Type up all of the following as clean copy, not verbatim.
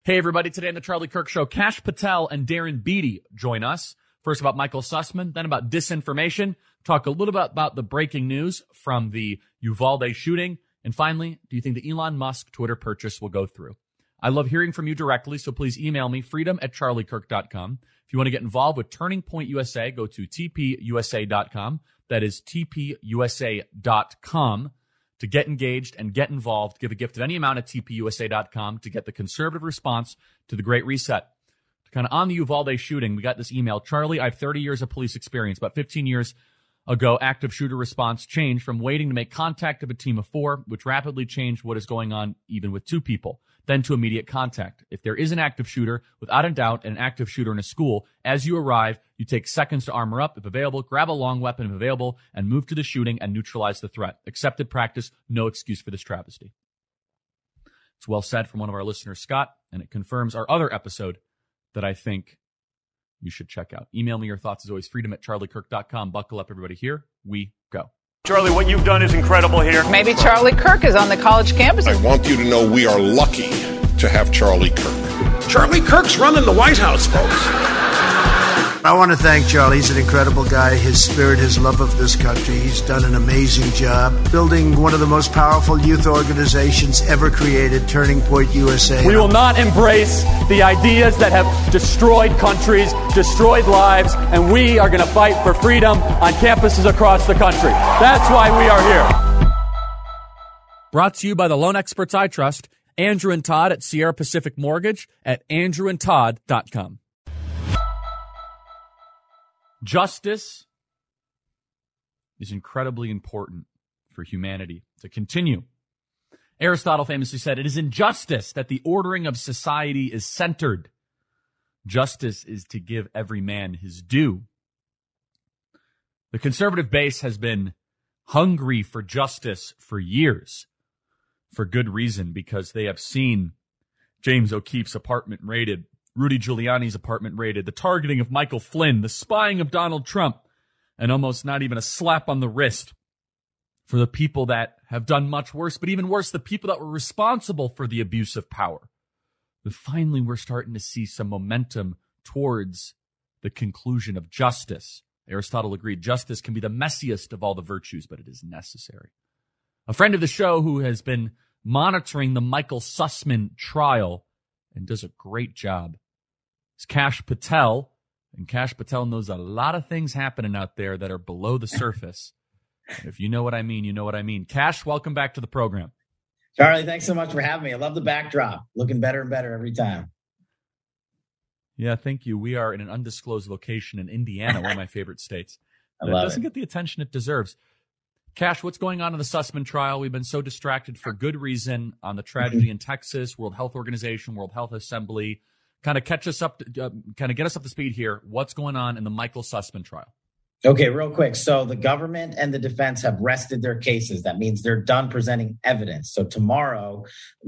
Hey, everybody. Today on the Charlie Kirk Show, Kash Patel and Darren Beattie join us. First about Michael Sussman, then about disinformation. Talk a little bit about the breaking news from the Uvalde shooting. And finally, do you think the Elon Musk Twitter purchase will go through? I love hearing from you directly, so please email me, freedom@charliekirk.com. If you want to get involved with Turning Point USA, go to tpusa.com. That is tpusa.com. To get engaged and get involved, give a gift of any amount at tpusa.com to get the conservative response to the Great Reset. Kind of on the Uvalde shooting, we got this email. Charlie, I have 30 years of police experience. About 15 years ago, active shooter response changed from waiting to make contact of a team of 4, which rapidly changed what is going on even with 2 people, then to immediate contact. If there is an active shooter, without a doubt, an active shooter in a school, as you arrive, you take seconds to armor up if available, grab a long weapon if available, and move to the shooting and neutralize the threat. Accepted practice, no excuse for this travesty. It's well said from one of our listeners, Scott, and it confirms our other episode that I think you should check out. Email me your thoughts as always, freedom@charliekirk.com. Buckle up, everybody. Here we go. Charlie, what you've done is incredible here. Maybe Charlie Kirk is on the college campus. I want you to know we are lucky to have Charlie Kirk. Charlie Kirk's running the White House, folks. I want to thank Charlie. He's an incredible guy. His spirit, his love of this country. He's done an amazing job building one of the most powerful youth organizations ever created, Turning Point USA. We will not embrace the ideas that have destroyed countries, destroyed lives, and we are going to fight for freedom on campuses across the country. That's why we are here. Brought to you by the loan experts I trust, Andrew and Todd at Sierra Pacific Mortgage at andrewandtodd.com. Justice is incredibly important for humanity to continue. Aristotle famously said, "It is in justice that the ordering of society is centered." Justice is to give every man his due. The conservative base has been hungry for justice for years, for good reason, because they have seen James O'Keefe's apartment raided, Rudy Giuliani's apartment raided, the targeting of Michael Flynn, the spying of Donald Trump, and almost not even a slap on the wrist for the people that have done much worse, but even worse, the people that were responsible for the abuse of power. But finally, we're starting to see some momentum towards the conclusion of justice. Aristotle agreed, justice can be the messiest of all the virtues, but it is necessary. A friend of the show who has been monitoring the Michael Sussman trial and does a great job is Kash Patel. And Kash Patel knows a lot of things happening out there that are below the surface. And if you know what I mean, you know what I mean. Kash, welcome back to the program. Charlie, thanks so much for having me. I love the backdrop. Looking better and better every time. Yeah, thank you. We are in an undisclosed location in Indiana, one of my favorite states. It doesn't get the attention it deserves. Kash, what's going on in the Sussman trial? We've been so distracted for good reason on the tragedy in Texas, World Health Organization, World Health Assembly. Kind of catch us up, kind of get us up to speed here. What's going on in the Michael Sussman trial? Okay, real quick. So the government and the defense have rested their cases. That means they're done presenting evidence. So tomorrow,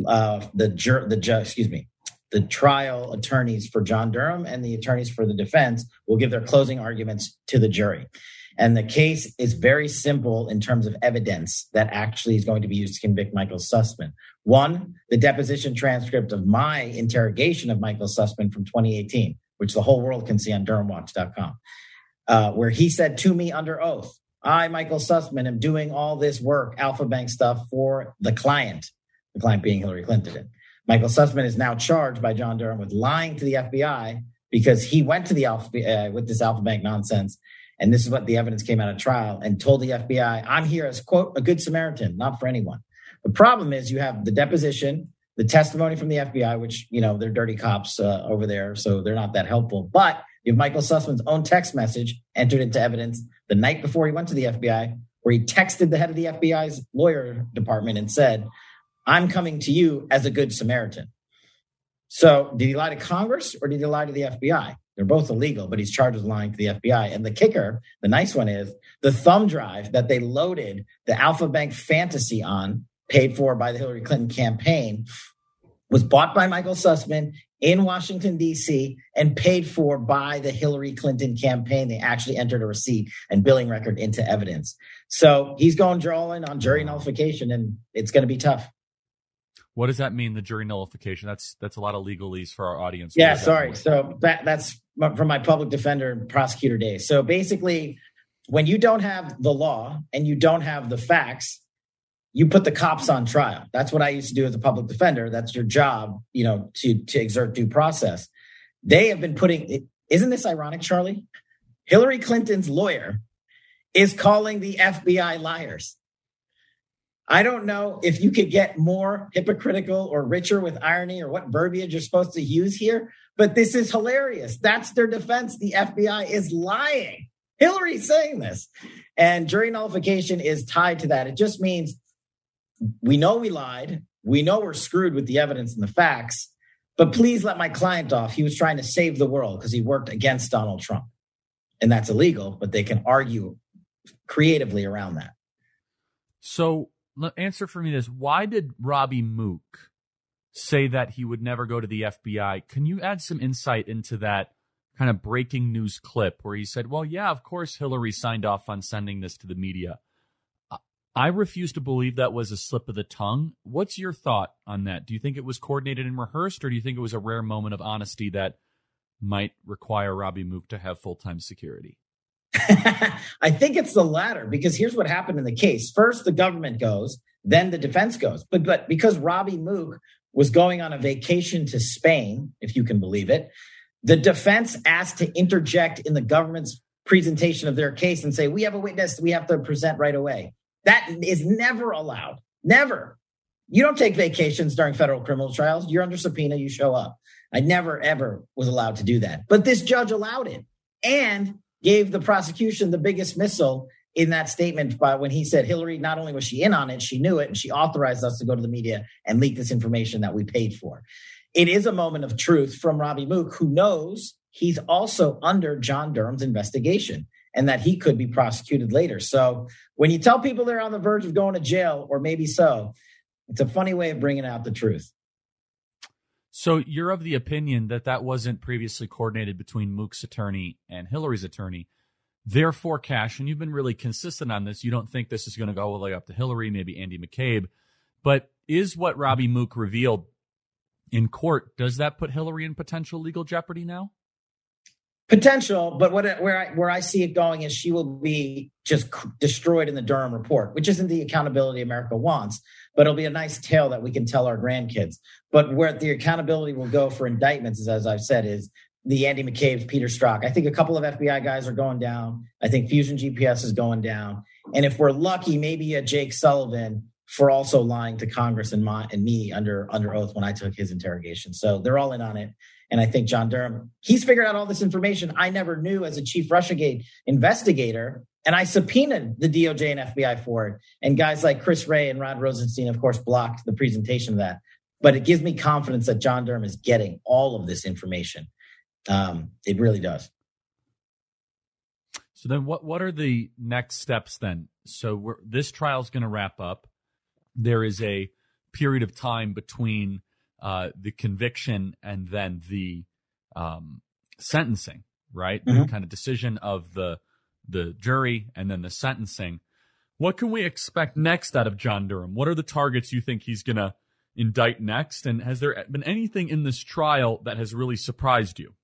the trial attorneys for John Durham and the attorneys for the defense will give their closing arguments to the jury. And the case is very simple in terms of evidence that actually is going to be used to convict Michael Sussman. One, the deposition transcript of my interrogation of Michael Sussman from 2018, which the whole world can see on DurhamWatch.com, where he said to me under oath, I, Michael Sussman, am doing all this work, Alpha Bank stuff for the client being Hillary Clinton. Michael Sussman is now charged by John Durham with lying to the FBI because he went to the FBI with this Alpha Bank nonsense. And this is what the evidence came out of trial, and told the FBI, I'm here as, quote, a good Samaritan, not for anyone. The problem is you have the deposition, the testimony from the FBI, which, you know, they're dirty cops over there, so they're not that helpful. But you have Michael Sussman's own text message entered into evidence the night before he went to the FBI, where he texted the head of the FBI's lawyer department and said, I'm coming to you as a good Samaritan. So did he lie to Congress or did he lie to the FBI? They're both illegal, but he's charged with lying to the FBI. And the kicker, the nice one is, the thumb drive that they loaded the Alpha Bank fantasy on, paid for by the Hillary Clinton campaign, was bought by Michael Sussman in Washington, D.C., and paid for by the Hillary Clinton campaign. They actually entered a receipt and billing record into evidence. So he's going drawing on jury nullification, and it's going to be tough. What does that mean, the jury nullification? That's a lot of legalese for our audience. Yeah, sorry. So that's from my public defender and prosecutor days. So basically, when you don't have the law and you don't have the facts, you put the cops on trial. That's what I used to do as a public defender. That's your job, to exert due process. They have been putting, isn't this ironic, Charlie? Hillary Clinton's lawyer is calling the FBI liars. I don't know if you could get more hypocritical or richer with irony or what verbiage you're supposed to use here, but this is hilarious. That's their defense. The FBI is lying. Hillary's saying this. And jury nullification is tied to that. It just means we know we lied. We know we're screwed with the evidence and the facts, but please let my client off. He was trying to save the world because he worked against Donald Trump. And that's illegal, but they can argue creatively around that. So answer for me this. Why did Robbie Mook say that he would never go to the FBI? Can you add some insight into that kind of breaking news clip where he said, well, yeah, of course Hillary signed off on sending this to the media? I refuse to believe that was a slip of the tongue. What's your thought on that? Do you think it was coordinated and rehearsed, or do you think it was a rare moment of honesty that might require Robbie Mook to have full-time security? I think it's the latter, because here's what happened in the case. First, the government goes, then the defense goes. But because Robbie Mook was going on a vacation to Spain, if you can believe it, the defense asked to interject in the government's presentation of their case and say, we have a witness we have to present right away. That is never allowed. Never. You don't take vacations during federal criminal trials. You're under subpoena. You show up. I never, ever was allowed to do that. But this judge allowed it and gave the prosecution the biggest missile in that statement by when he said Hillary, not only was she in on it, she knew it, and she authorized us to go to the media and leak this information that we paid for. It is a moment of truth from Robbie Mook, who knows he's also under John Durham's investigation and that he could be prosecuted later. So when you tell people they're on the verge of going to jail, or maybe so, it's a funny way of bringing out the truth. So you're of the opinion that that wasn't previously coordinated between Mook's attorney and Hillary's attorney. Therefore, Cash, and you've been really consistent on this, you don't think this is going to go all the way up to Hillary, maybe Andy McCabe. But is what Robbie Mook revealed in court, does that put Hillary in potential legal jeopardy now? Potential, but where I see it going is she will be just destroyed in the Durham report, which isn't the accountability America wants, but it'll be a nice tale that we can tell our grandkids. But where the accountability will go for indictments, is, as I've said, is the Andy McCabe, Peter Strzok. I think a couple of FBI guys are going down. I think Fusion GPS is going down. And if we're lucky, maybe a Jake Sullivan for also lying to Congress and me under oath when I took his interrogation. So they're all in on it. And I think John Durham, he's figured out all this information I never knew as a chief Russiagate investigator. And I subpoenaed the DOJ and FBI for it. And guys like Chris Wray and Rod Rosenstein, of course, blocked the presentation of that. But it gives me confidence that John Durham is getting all of this information. It really does. So then what are the next steps then? So this trial is going to wrap up. There is a period of time between the conviction and then the sentencing, right? Mm-hmm. The kind of decision of the jury and then the sentencing. What can we expect next out of John Durham? What are the targets you think he's going to indict next? And has there been anything in this trial that has really surprised you?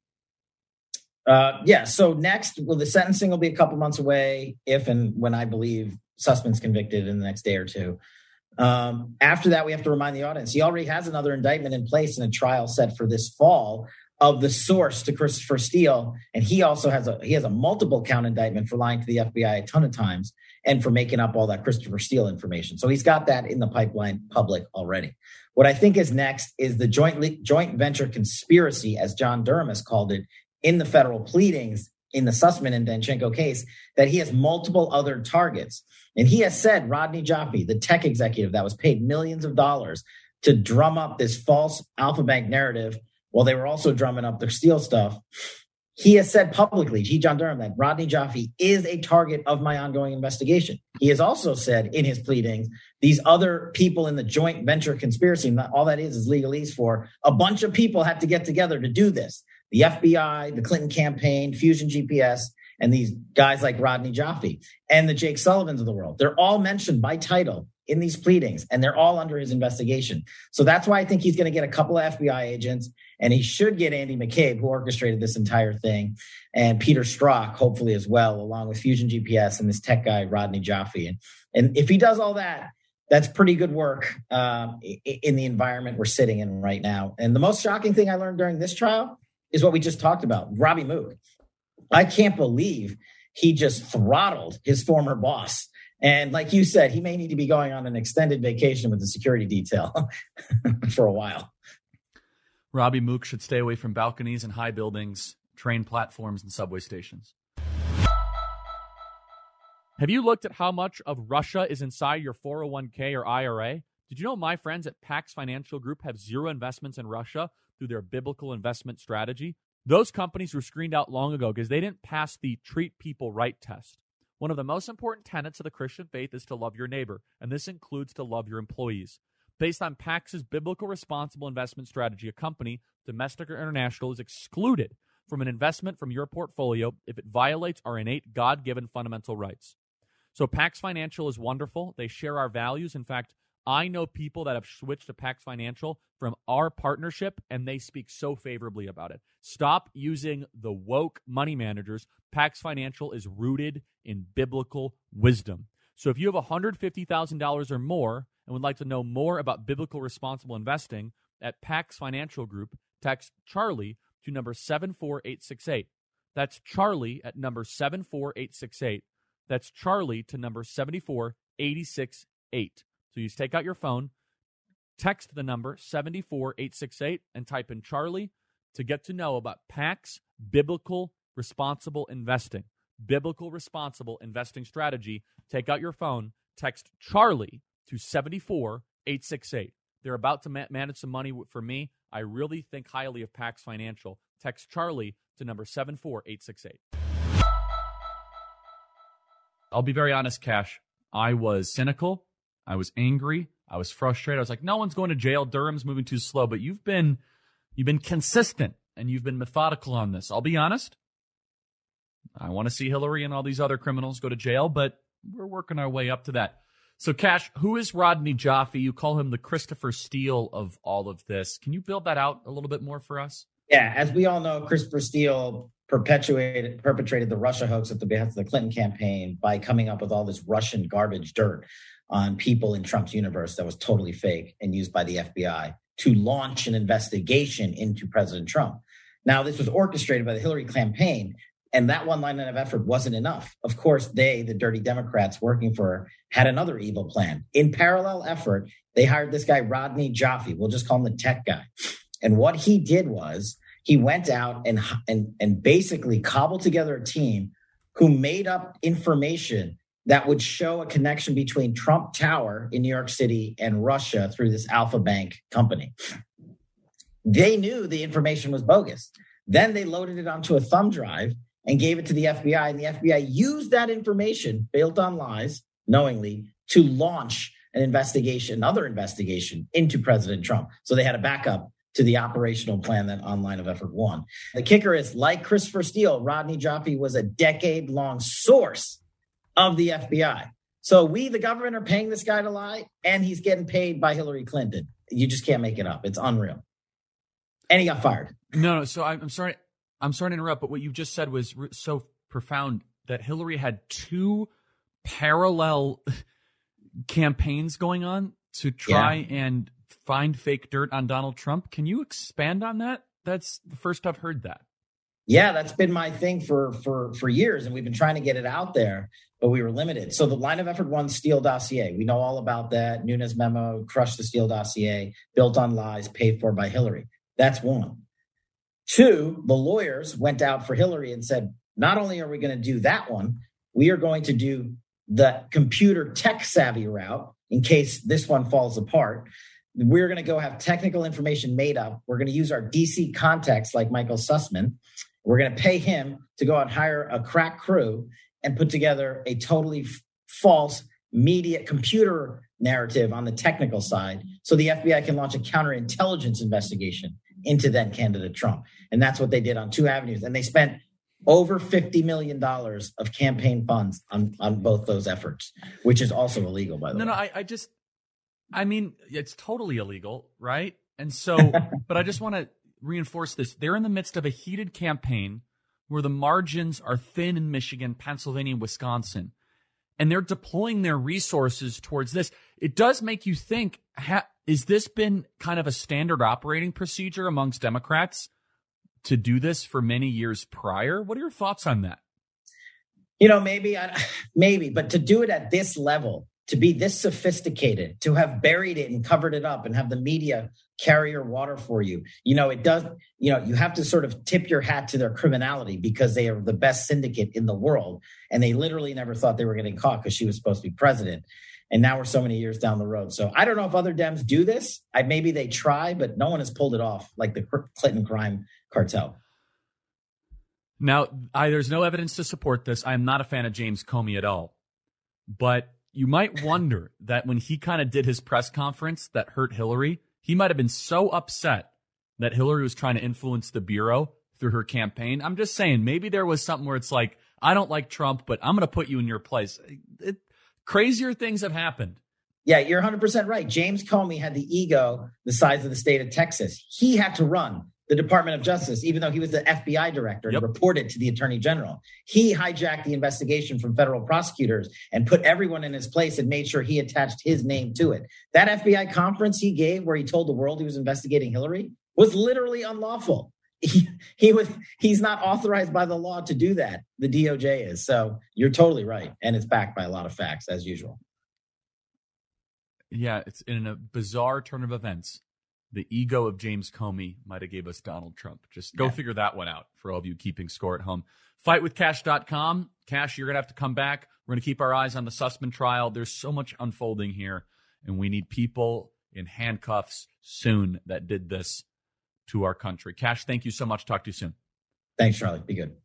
So next, the sentencing will be a couple months away if and when I believe Sussman's convicted in the next day or two. After that, we have to remind the audience, he already has another indictment in place in a trial set for this fall of the source to Christopher Steele. And he also has a multiple count indictment for lying to the FBI a ton of times and for making up all that Christopher Steele information. So he's got that in the pipeline public already. What I think is next is the joint venture conspiracy, as John Durham has called it, in the federal pleadings in the Sussman and Danchenko case, that he has multiple other targets. And he has said Rodney Jaffe, the tech executive that was paid millions of dollars to drum up this false Alpha Bank narrative while they were also drumming up their Steele stuff. He has said publicly, John Durham, that Rodney Jaffe is a target of my ongoing investigation. He has also said in his pleadings, these other people in the joint venture conspiracy, all that is legalese for a bunch of people had to get together to do this. The FBI, the Clinton campaign, Fusion GPS, and these guys like Rodney Jaffe and the Jake Sullivans of the world. They're all mentioned by title in these pleadings, and they're all under his investigation. So that's why I think he's going to get a couple of FBI agents, and he should get Andy McCabe, who orchestrated this entire thing, and Peter Strzok, hopefully as well, along with Fusion GPS and this tech guy, Rodney Jaffe. And if he does all that, that's pretty good work in the environment we're sitting in right now. And the most shocking thing I learned during this trial is what we just talked about, Robbie Mook. I can't believe he just throttled his former boss. And like you said, he may need to be going on an extended vacation with the security detail for a while. Robbie Mook should stay away from balconies and high buildings, train platforms, and subway stations. Have you looked at how much of Russia is inside your 401k or IRA? Did you know my friends at Pax Financial Group have zero investments in Russia through their biblical investment strategy? Those companies were screened out long ago because they didn't pass the treat people right test. One of the most important tenets of the Christian faith is to love your neighbor, and this includes to love your employees. Based on Pax's biblical responsible investment strategy, a company, domestic or international, is excluded from an investment from your portfolio if it violates our innate God-given fundamental rights. So Pax Financial is wonderful. They share our values. In fact, I know people that have switched to Pax Financial from our partnership, and they speak so favorably about it. Stop using the woke money managers. Pax Financial is rooted in biblical wisdom. So if you have $150,000 or more and would like to know more about biblical responsible investing at Pax Financial Group, text Charlie to number 74868. That's Charlie at number 74868. That's Charlie to number 74868. So you just take out your phone, text the number 74868, and type in Charlie to get to know about Pax Biblical Responsible Investing. Biblical Responsible Investing Strategy. Take out your phone, text Charlie to 74868. They're about to manage some money for me. I really think highly of Pax Financial. Text Charlie to number 74868. I'll be very honest, Cash. I was cynical. I was angry. I was frustrated. I was like, no one's going to jail. Durham's moving too slow. But you've been consistent and you've been methodical on this. I'll be honest. I want to see Hillary and all these other criminals go to jail, but we're working our way up to that. So, Cash, who is Rodney Jaffe? You call him the Christopher Steele of all of this. Can you build that out a little bit more for us? Yeah, as we all know, Christopher Steele perpetrated the Russia hoax at the behest of the Clinton campaign by coming up with all this Russian garbage dirt on people in Trump's universe that was totally fake and used by the FBI to launch an investigation into President Trump. Now, this was orchestrated by the Hillary campaign, and that one line of effort wasn't enough. Of course, they, the dirty Democrats working for her, had another evil plan. In parallel effort, they hired this guy, Rodney Jaffe. We'll just call him the tech guy. And what he did was he went out and basically cobbled together a team who made up information that would show a connection between Trump Tower in New York City and Russia through this Alpha Bank company. They knew the information was bogus. Then they loaded it onto a thumb drive and gave it to the FBI, and the FBI used that information built on lies, knowingly, to launch another investigation into President Trump. So they had a backup to the operational plan that on line of effort one. The kicker is, like Christopher Steele, Rodney Jaffe was a decade-long source of the FBI. So we, the government, are paying this guy to lie, and he's getting paid by Hillary Clinton. You just can't make it up. It's unreal. And he got fired. No. So I'm sorry to interrupt, but what you just said was so profound that Hillary had two parallel campaigns going on to try and find fake dirt on Donald Trump. Can you expand on that? That's the first I've heard that. Yeah, that's been my thing for years, and we've been trying to get it out there, but we were limited. So the line of effort one, Steele dossier. We know all about that. Nunes memo, crushed the Steele dossier, built on lies, paid for by Hillary. That's one. Two, the lawyers went out for Hillary and said, not only are we going to do that one, we are going to do the computer tech savvy route in case this one falls apart. We're going to go have technical information made up. We're going to use our DC contacts like Michael Sussman. We're going to pay him to go out and hire a crack crew and put together a totally false media computer narrative on the technical side so the FBI can launch a counterintelligence investigation into then candidate Trump. And that's what they did on two avenues. And they spent over $50 million of campaign funds on both those efforts, which is also illegal, by the way. No, I mean, it's totally illegal, right? And so, but I just want to reinforce this. They're in the midst of a heated campaign where the margins are thin in Michigan, Pennsylvania, and Wisconsin. And they're deploying their resources towards this. It does make you think, has this been kind of a standard operating procedure amongst Democrats to do this for many years prior? What are your thoughts on that? Maybe, but to do it at this level, to be this sophisticated, to have buried it and covered it up and have the media carry your water for you, it does, you have to sort of tip your hat to their criminality because they are the best syndicate in the world. And they literally never thought they were getting caught because she was supposed to be president. And now we're so many years down the road. So I don't know if other Dems do this. Maybe they try, but no one has pulled it off like the Clinton crime cartel. Now, there's no evidence to support this. I am not a fan of James Comey at all. But you might wonder that when he kind of did his press conference that hurt Hillary, he might have been so upset that Hillary was trying to influence the Bureau through her campaign. I'm just saying, maybe there was something where it's like, I don't like Trump, but I'm going to put you in your place. Crazier things have happened. Yeah, you're 100% right. James Comey had the ego the size of the state of Texas. He had to run the Department of Justice, even though he was the FBI director and reported to the Attorney General. He hijacked the investigation from federal prosecutors and put everyone in his place and made sure he attached his name to it. That FBI conference he gave where he told the world he was investigating Hillary was literally unlawful. He's not authorized by the law to do that. The DOJ is. So you're totally right. And it's backed by a lot of facts, as usual. Yeah, it's in a bizarre turn of events. The ego of James Comey might have gave us Donald Trump. Just go figure that one out for all of you keeping score at home. Fightwithcash.com. Cash, you're going to have to come back. We're going to keep our eyes on the Sussman trial. There's so much unfolding here, and we need people in handcuffs soon that did this to our country. Cash, thank you so much. Talk to you soon. Thanks, Charlie. Be good.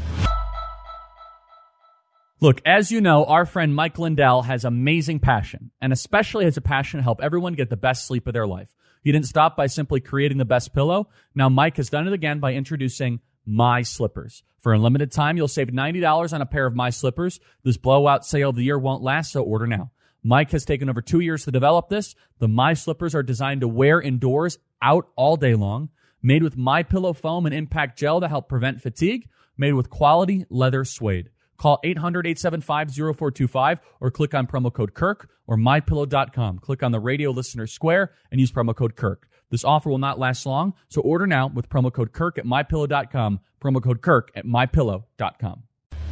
Look, as you know, our friend Mike Lindell has amazing passion, and especially has a passion to help everyone get the best sleep of their life. He didn't stop by simply creating the best pillow. Now Mike has done it again by introducing My Slippers. For a limited time, you'll save $90 on a pair of My Slippers. This blowout sale of the year won't last, so order now. Mike has taken over 2 years to develop this. The My Slippers are designed to wear indoors, out all day long. Made with MyPillow foam and impact gel to help prevent fatigue. Made with quality leather suede. Call 800-875-0425 or click on promo code Kirk or MyPillow.com. Click on the radio listener square and use promo code Kirk. This offer will not last long, so order now with promo code Kirk at MyPillow.com, promo code Kirk at MyPillow.com.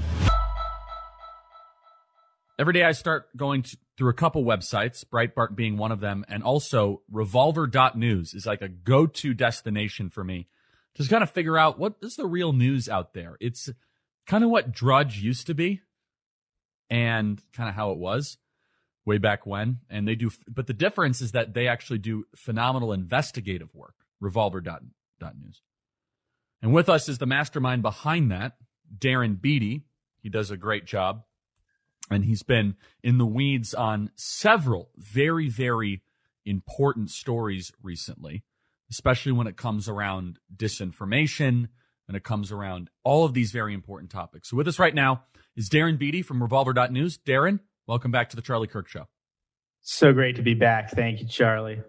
Every day I start going through a couple websites, Breitbart being one of them, and also Revolver.news is like a go-to destination for me. Just kind of figure out what is the real news out there. It's kind of what Drudge used to be and kind of how it was way back when. And they do, but the difference is that they actually do phenomenal investigative work, Revolver.news. And with us is the mastermind behind that, Darren Beattie. He does a great job. And he's been in the weeds on several very, very important stories recently, especially when it comes around disinformation and it comes around all of these very important topics. So with us right now is Darren Beattie from Revolver.news. Darren, welcome back to the Charlie Kirk Show. So great to be back. Thank you, Charlie.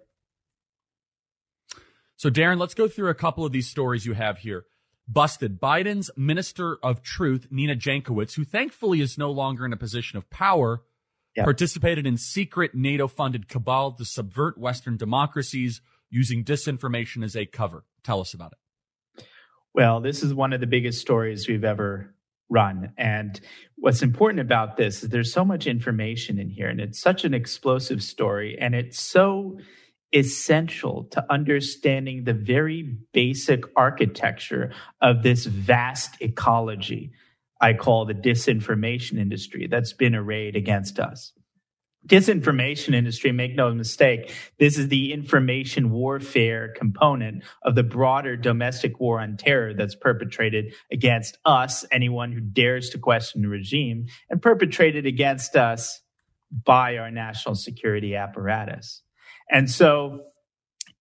So Darren, let's go through a couple of these stories you have here. Busted. Biden's Minister of Truth, Nina Jankowicz, who thankfully is no longer in a position of power, participated in secret NATO-funded cabal to subvert Western democracies using disinformation as a cover. Tell us about it. Well, this is one of the biggest stories we've ever run. And what's important about this is there's so much information in here, and it's such an explosive story, and it's so essential to understanding the very basic architecture of this vast ecology I call the disinformation industry that's been arrayed against us. Disinformation industry, make no mistake, this is the information warfare component of the broader domestic war on terror that's perpetrated against us, anyone who dares to question the regime, and perpetrated against us by our national security apparatus. And so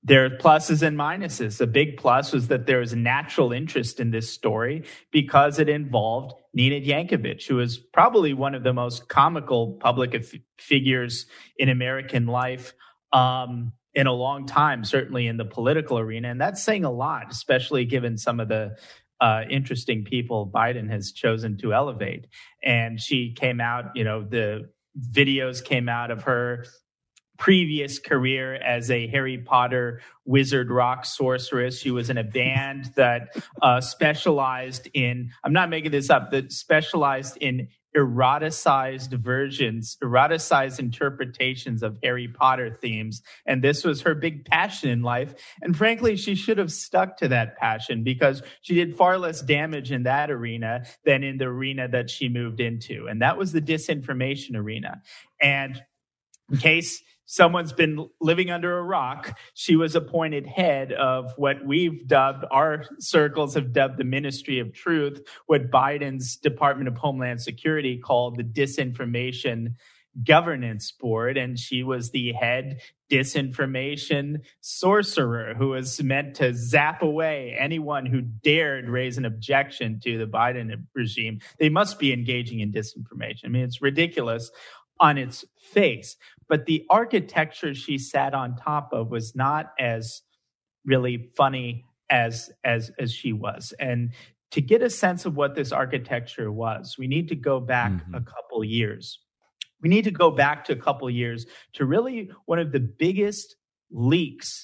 There are pluses and minuses. The big plus was that there was a natural interest in this story because it involved Nina Yankovic, who was probably one of the most comical public figures in American life in a long time, certainly in the political arena. And that's saying a lot, especially given some of the interesting people Biden has chosen to elevate. And she came out, the videos came out of her previous career as a Harry Potter wizard rock sorceress. She was in a band that specialized in, I'm not making this up, that specialized in eroticized interpretations of Harry Potter themes. And this was her big passion in life. And frankly, she should have stuck to that passion because she did far less damage in that arena than in the arena that she moved into. And that was the disinformation arena. And in case someone's been living under a rock, she was appointed head of what our circles have dubbed the Ministry of Truth, what Biden's Department of Homeland Security called the Disinformation Governance Board. And she was the head disinformation sorcerer who was meant to zap away anyone who dared raise an objection to the Biden regime. They must be engaging in disinformation. I mean, it's ridiculous on its face. But the architecture she sat on top of was not as really funny as she was. And to get a sense of what this architecture was, we need to go back a couple years. We need to go back to a couple years to really one of the biggest leaks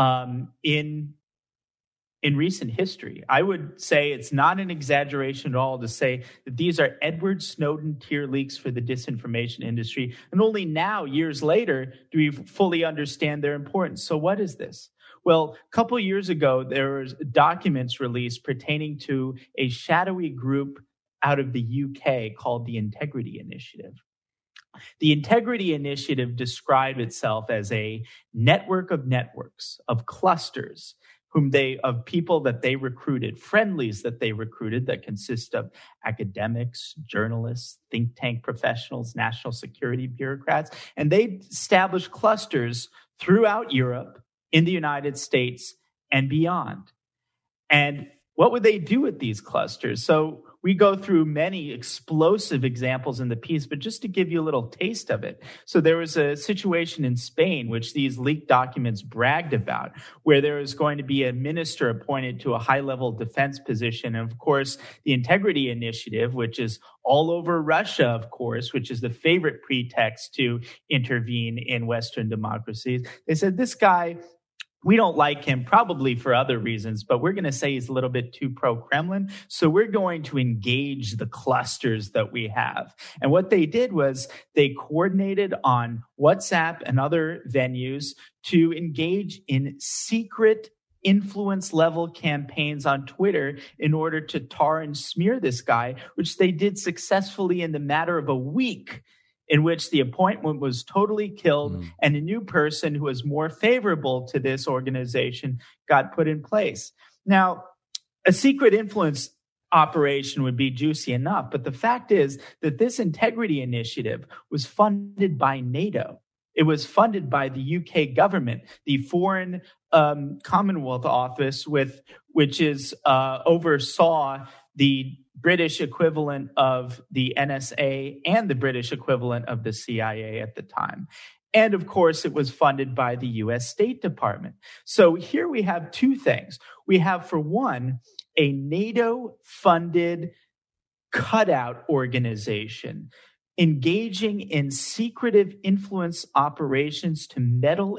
in recent history. I would say it's not an exaggeration at all to say that these are Edward Snowden tier leaks for the disinformation industry. And only now, years later, do we fully understand their importance. So what is this? Well, a couple of years ago, there was documents released pertaining to a shadowy group out of the UK called the Integrity Initiative. The Integrity Initiative described itself as a network of networks, of clusters, of people that they recruited, friendlies that they recruited that consist of academics, journalists, think tank professionals, national security bureaucrats. And they established clusters throughout Europe, in the United States, and beyond. And what would they do with these clusters? So we go through many explosive examples in the piece, but just to give you a little taste of it. So there was a situation in Spain, which these leaked documents bragged about, where there was going to be a minister appointed to a high-level defense position. And of course, the Integrity Initiative, which is all over Russia, of course, which is the favorite pretext to intervene in Western democracies. They said, this guy, we don't like him, probably for other reasons, but we're going to say he's a little bit too pro-Kremlin. So we're going to engage the clusters that we have. And what they did was they coordinated on WhatsApp and other venues to engage in secret influence level campaigns on Twitter in order to tar and smear this guy, which they did successfully in the matter of a week, in which the appointment was totally killed and a new person who was more favorable to this organization got put in place. Now, a secret influence operation would be juicy enough, but the fact is that this Integrity Initiative was funded by NATO. It was funded by the UK government, the Foreign Commonwealth Office, which oversaw the British equivalent of the NSA and the British equivalent of the CIA at the time. And of course, it was funded by the US State Department. So here we have two things. We have, for one, a NATO-funded cutout organization engaging in secretive influence operations to meddle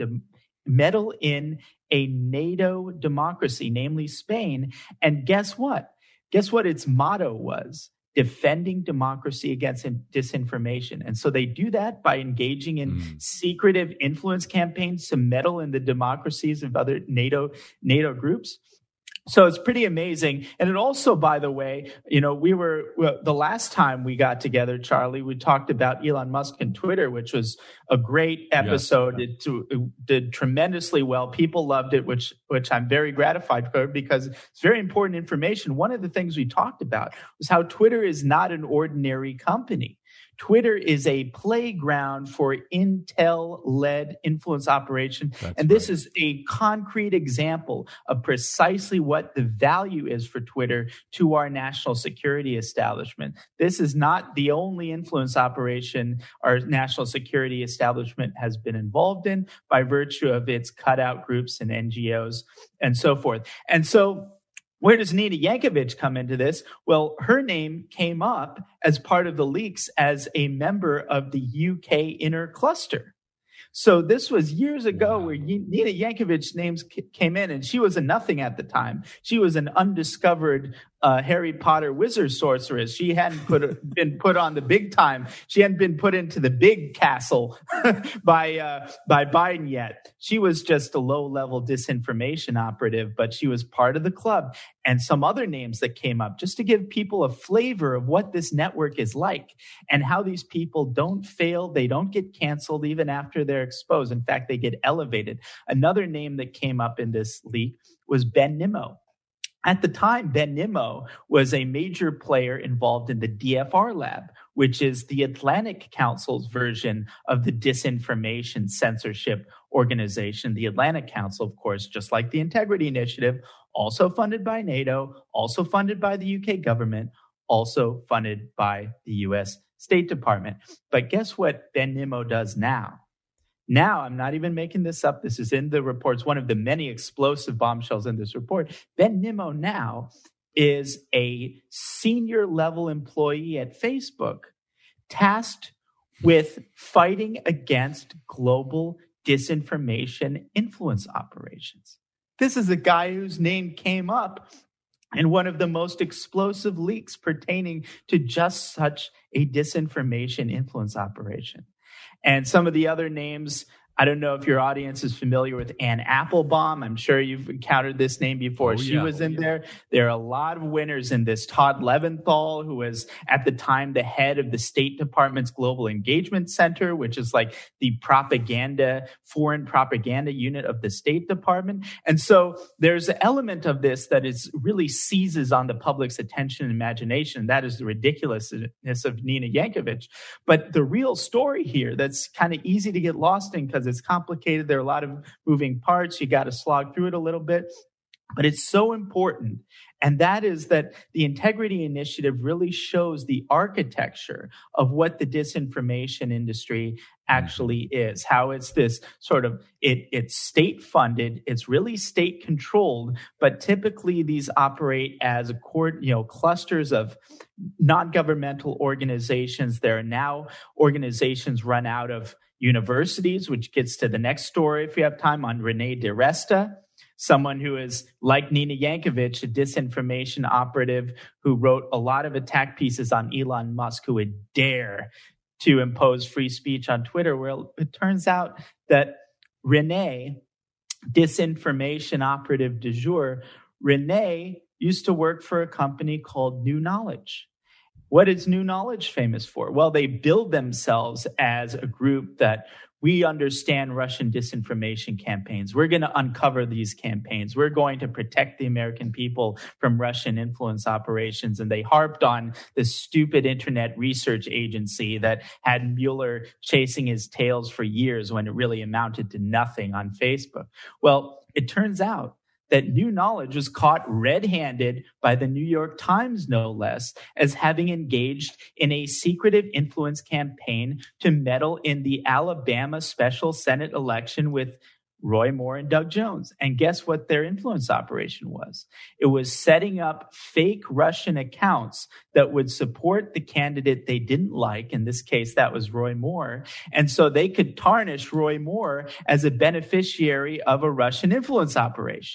in a NATO democracy, namely Spain. And guess what? Guess what its motto was? Defending democracy against disinformation. And so they do that by engaging in secretive influence campaigns to meddle in the democracies of other NATO groups. So it's pretty amazing. And it also, by the way, the last time we got together, Charlie, we talked about Elon Musk and Twitter, which was a great episode. Yes. It did tremendously well. People loved it, which I'm very gratified for because it's very important information. One of the things we talked about was how Twitter is not an ordinary company. Twitter is a playground for Intel-led influence operation. That's and this right. is a concrete example of precisely what the value is for Twitter to our national security establishment. This is not the only influence operation our national security establishment has been involved in by virtue of its cutout groups and NGOs and so forth. And so where does Nina Yankovic come into this? Well, her name came up as part of the leaks as a member of the UK inner cluster. So this was years ago where Nina Yankovic's names came in, and she was a nothing at the time. She was an undiscovered Harry Potter wizard sorceress. She hadn't been put on the big time. She hadn't been put into the big castle by Biden yet. She was just a low-level disinformation operative, but she was part of the club. And some other names that came up just to give people a flavor of what this network is like and how these people don't fail. They don't get canceled even after they're exposed. In fact, they get elevated. Another name that came up in this leak was Ben Nimmo. At the time, Ben Nimmo was a major player involved in the DFR Lab, which is the Atlantic Council's version of the disinformation censorship organization. The Atlantic Council, of course, just like the Integrity Initiative, also funded by NATO, also funded by the UK government, also funded by the US State Department. But guess what Ben Nimmo does now? Now, I'm not even making this up. This is in the reports, one of the many explosive bombshells in this report. Ben Nimmo now is a senior level employee at Facebook tasked with fighting against global disinformation influence operations. This is a guy whose name came up in one of the most explosive leaks pertaining to just such a disinformation influence operation. And some of the other names, I don't know if your audience is familiar with Anne Applebaum. I'm sure you've encountered this name before. She was in there. There are a lot of winners in this. Todd Leventhal, who was at the time the head of the State Department's Global Engagement Center, which is like the foreign propaganda unit of the State Department. And so there's an element of this that is really seizes on the public's attention and imagination. That is the ridiculousness of Nina Yankovic. But the real story here that's kind of easy to get lost in because it's complicated. There are a lot of moving parts. You got to slog through it a little bit, but it's so important. And that is that the Integrity Initiative really shows the architecture of what the disinformation industry actually is, how it's this sort of, it's state funded, it's really state controlled, but typically these operate as clusters of non-governmental organizations. There are now organizations run out of universities, which gets to the next story, if you have time, on Renee DiResta, someone who is, like Nina Yankovic, a disinformation operative who wrote a lot of attack pieces on Elon Musk, who would dare to impose free speech on Twitter. Well, it turns out that Renee, disinformation operative du jour, Renee used to work for a company called New Knowledge. What is New Knowledge famous for? Well, they build themselves as a group that we understand Russian disinformation campaigns. We're going to uncover these campaigns. We're going to protect the American people from Russian influence operations. And they harped on this stupid internet research agency that had Mueller chasing his tails for years when it really amounted to nothing on Facebook. Well, it turns out that New Knowledge was caught red-handed by the New York Times, no less, as having engaged in a secretive influence campaign to meddle in the Alabama special Senate election with Roy Moore and Doug Jones. And guess what their influence operation was? It was setting up fake Russian accounts that would support the candidate they didn't like. In this case, that was Roy Moore. And so they could tarnish Roy Moore as a beneficiary of a Russian influence operation.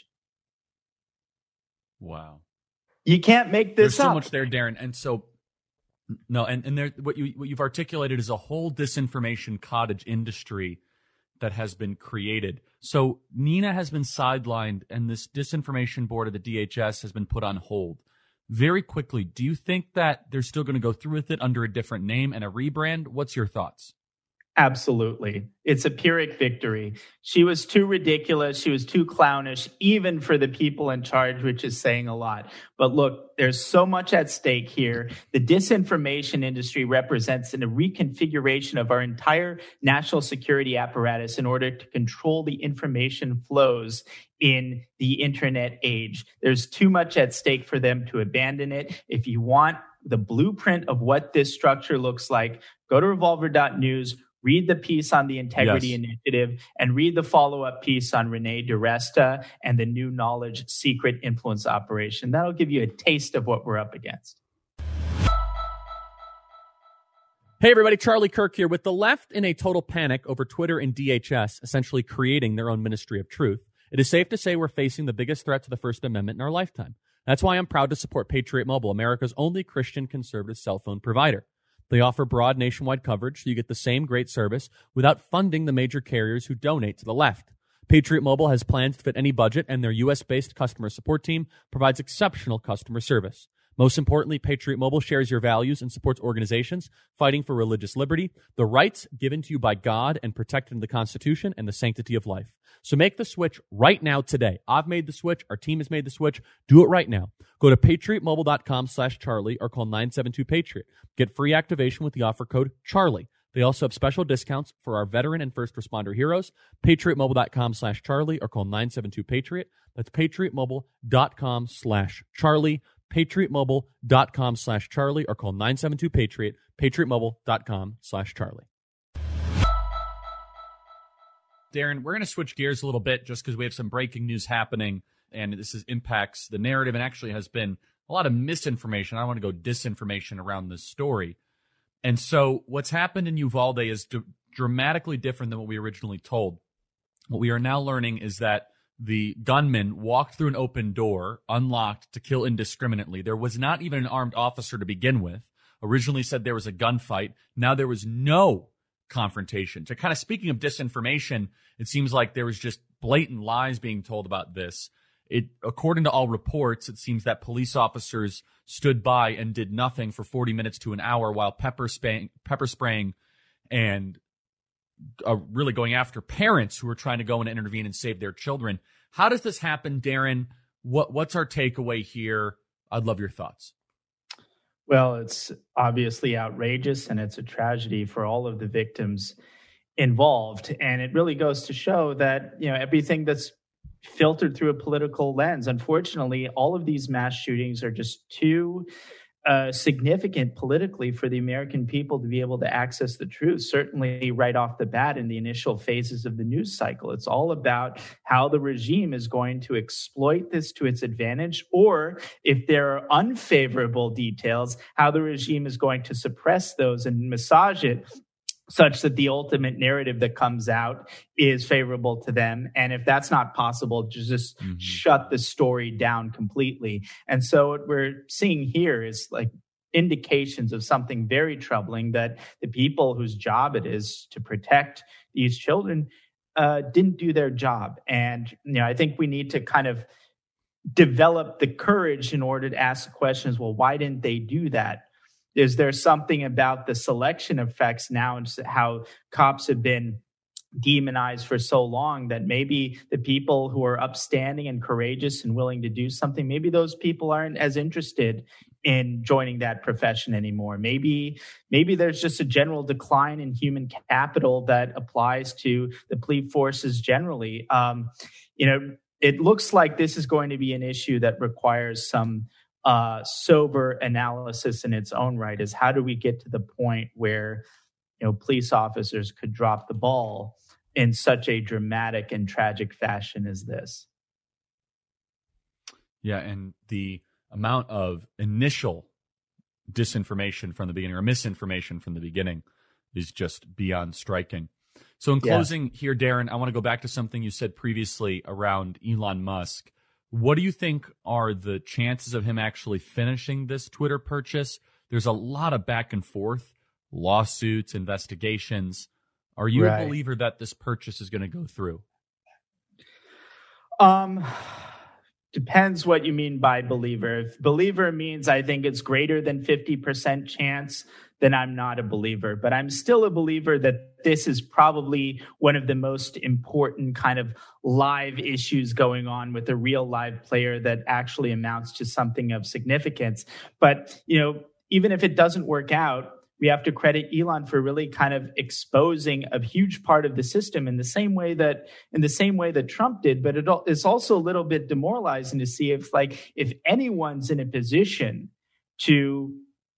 Wow. You can't make this up. There's so up. much there, Darren. And so, no, and there, what you've articulated is a whole disinformation cottage industry that has been created. So Nina has been sidelined, and this disinformation board of the DHS has been put on hold. Very quickly, do you think that they're still going to go through with it under a different name and a rebrand? What's your thoughts? Absolutely. It's a Pyrrhic victory. She was too ridiculous. She was too clownish, even for the people in charge, which is saying a lot. But look, there's so much at stake here. The disinformation industry represents a reconfiguration of our entire national security apparatus in order to control the information flows in the internet age. There's too much at stake for them to abandon it. If you want the blueprint of what this structure looks like, go to revolver.news. Read the piece on the Integrity Initiative and read the follow-up piece on Renee DiResta and the New Knowledge Secret Influence Operation. That'll give you a taste of what we're up against. Hey everybody, Charlie Kirk here. With the left in a total panic over Twitter and DHS essentially creating their own ministry of truth, it is safe to say we're facing the biggest threat to the First Amendment in our lifetime. That's why I'm proud to support Patriot Mobile, America's only Christian conservative cell phone provider. They offer broad nationwide coverage so you get the same great service without funding the major carriers who donate to the left. Patriot Mobile has plans to fit any budget, and their U.S.-based customer support team provides exceptional customer service. Most importantly, Patriot Mobile shares your values and supports organizations fighting for religious liberty, the rights given to you by God and protected in the Constitution, and the sanctity of life. So make the switch right now today. I've made the switch. Our team has made the switch. Do it right now. Go to patriotmobile.com/Charlie or call 972-PATRIOT. Get free activation with the offer code CHARLIE. They also have special discounts for our veteran and first responder heroes. patriotmobile.com/Charlie or call 972-PATRIOT. That's patriotmobile.com/Charlie. patriotmobile.com/Charlie or call 972-PATRIOT. patriotmobile.com/Charlie. Darren, we're going to switch gears a little bit just because we have some breaking news happening, and impacts the narrative and actually has been a lot of misinformation. I don't want to go disinformation around this story. And so what's happened in Uvalde is dramatically different than what we originally told. What we are now learning is that the gunman walked through an open door, unlocked, to kill indiscriminately. There was not even an armed officer to begin with. Originally said there was a gunfight. Now there was no confrontation. So kind of speaking of disinformation, it seems like there was just blatant lies being told about this. According to all reports, it seems that police officers stood by and did nothing for 40 minutes to an hour while pepper spraying and really going after parents who were trying to go and intervene and save their children. How does this happen, Darren? What's our takeaway here? I'd love your thoughts. Well, it's obviously outrageous, and it's a tragedy for all of the victims involved. And it really goes to show that, everything that's filtered through a political lens. Unfortunately, all of these mass shootings are just too significant politically for the American people to be able to access the truth. Certainly right off the bat in the initial phases of the news cycle, it's all about how the regime is going to exploit this to its advantage, or if there are unfavorable details, how the regime is going to suppress those and massage it such that the ultimate narrative that comes out is favorable to them. And if that's not possible, just shut the story down completely. And so what we're seeing here is like indications of something very troubling, that the people whose job it is to protect these children didn't do their job. And, I think we need to kind of develop the courage in order to ask the questions, well, why didn't they do that? Is there something about the selection effects now and how cops have been demonized for so long that maybe the people who are upstanding and courageous and willing to do something, maybe those people aren't as interested in joining that profession anymore. Maybe there's just a general decline in human capital that applies to the police forces generally. It looks like this is going to be an issue that requires some sober analysis in its own right. Is how do we get to the point where police officers could drop the ball in such a dramatic and tragic fashion as this? Yeah, and the amount of initial disinformation from the beginning, or misinformation from the beginning, is just beyond striking. So in closing here, Darren, I want to go back to something you said previously around Elon Musk. What do you think are the chances of him actually finishing this Twitter purchase? There's a lot of back and forth, lawsuits, investigations. Are you a believer that this purchase is going to go through? Depends what you mean by believer. If believer means I think it's greater than 50% chance, then I'm not a believer. But I'm still a believer that this is probably one of the most important kind of live issues going on with a real live player that actually amounts to something of significance. But, even if it doesn't work out, we have to credit Elon for really kind of exposing a huge part of the system in the same way that Trump did. But it's also a little bit demoralizing to see if anyone's in a position to,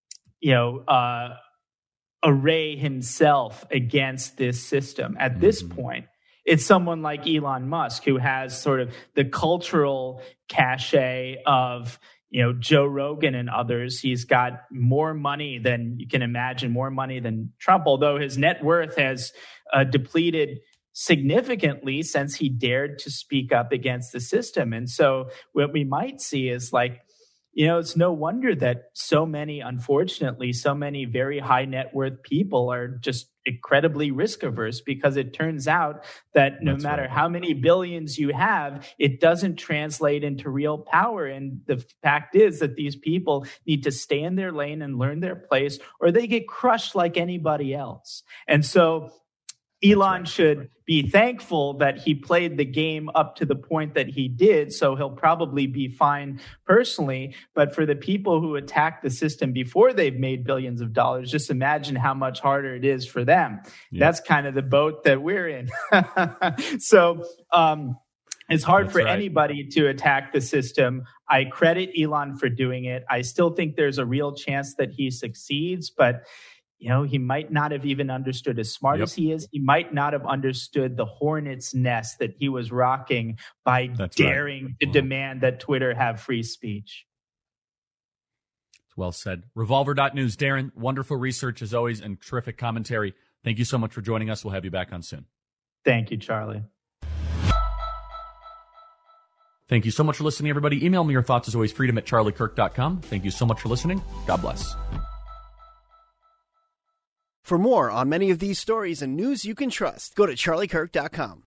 array himself against this system at this point. It's someone like Elon Musk, who has sort of the cultural cachet of, Joe Rogan and others. He's got more money than you can imagine, more money than Trump, although his net worth has depleted significantly since he dared to speak up against the system. And so what we might see is it's no wonder that so many very high net worth people are just incredibly risk averse, because it turns out that no matter how many billions you have, it doesn't translate into real power. And the fact is that these people need to stay in their lane and learn their place, or they get crushed like anybody else. And so Elon should be thankful that he played the game up to the point that he did, so he'll probably be fine personally. But for the people who attack the system before they've made billions of dollars, just imagine how much harder it is for them. Yeah. That's kind of the boat that we're in. So it's hard for anybody to attack the system. I credit Elon for doing it. I still think there's a real chance that he succeeds, but he might not have even understood, as smart as he is, he might not have understood the hornet's nest that he was rocking by daring to demand that Twitter have free speech. It's well said. Revolver.news. Darren, wonderful research as always and terrific commentary. Thank you so much for joining us. We'll have you back on soon. Thank you, Charlie. Thank you so much for listening, everybody. Email me your thoughts as always, freedom@charliekirk.com. Thank you so much for listening. God bless. For more on many of these stories and news you can trust, go to charliekirk.com.